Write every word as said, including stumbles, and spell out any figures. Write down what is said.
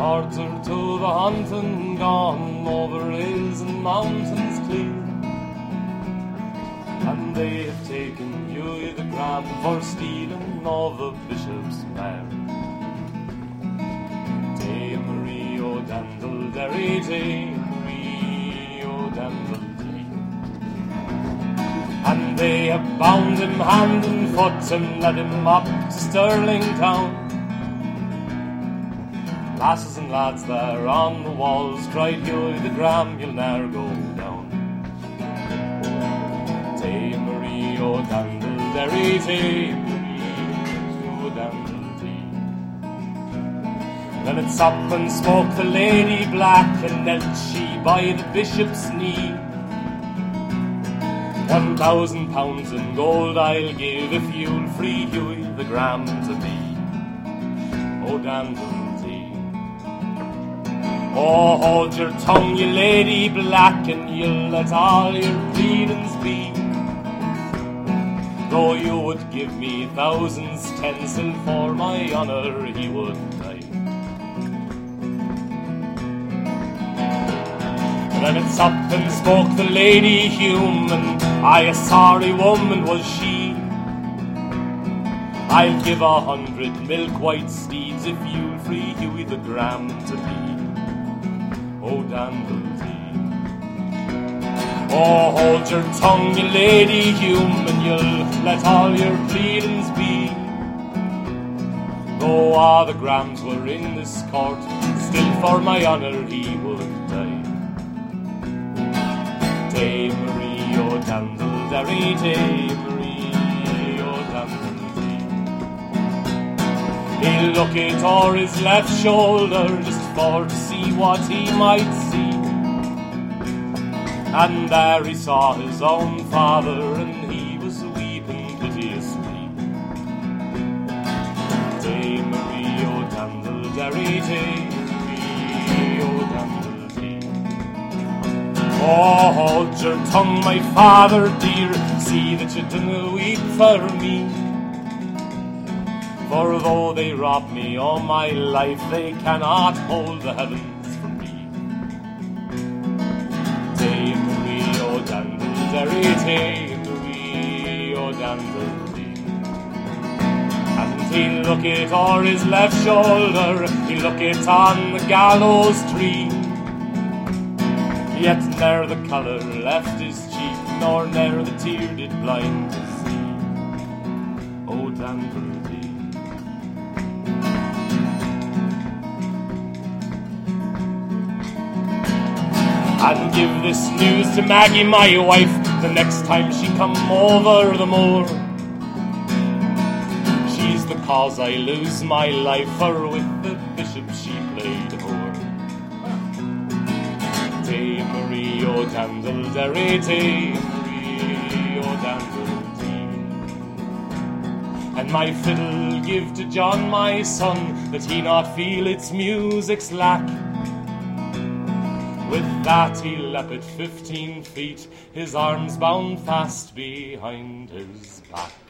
Lords are to the hunting gone over hills and mountains clear, and they have taken Hughie the Gram for stealing of the bishop's mare. Day Marie O'Dandle Derry, Day Marie O'Dandle Day. And they have bound him hand and foot and led him up to Stirling town. Lasses and lads there on the walls cried, Hughie the Gram, you'll ne'er go down. Tay Marie O'Dandle Derry, Tay Marie O'Dandle Day. Then it's up and spoke the Lady Black, and knelt she by the bishop's knee. One thousand pounds in gold I'll give if you'll free Hughie the Gram to me. O'Dandle. Oh, hold your tongue, you Lady Black, and you'll let all your pleadings be. Though you would give me thousands tencel for my honour, he would die. Then it's up and spoke the Lady Human, aye, a sorry woman was she. I'll give a hundred milk-white steeds if you'll free Hughie the Gram to me. O'Dandle Day. Oh, hold your tongue, you Lady Human, you'll let all your pleadings be. Though all the Grams were in this court, still for my honour he would die. Day Marie O'Dandle Derry, Day Marie O'Dandle Day. He'll look it o'er his left shoulder just for to see what he might see. And there he saw his own father, and he was weeping piteously. Day Marie O'Dandle Derry, Day Marie O'Dandle Day. Oh, hold your tongue, my father dear, see that you dinna weep for me. For though they rob me all my life, they cannot hold the heavens from me. Day Marie O'Dandle Derry, Day Marie O'Dandle Day. And he'll look it o'er his left shoulder, he'll look it on the gallows tree. Yet ne'er the colour left his cheek, nor ne'er the tear did blind his see. O'Dandle Day. And give this news to Maggie, my wife, the next time she come over the moor. She's the cause I lose my life, for with the bishop she played whore. Day Marie O'Dandle Derry, Day Marie O'Dandle Day. And my fiddle give to John my son, that he not feel its music's lack. With that he leapt fifteen feet, his arms bound fast behind his back.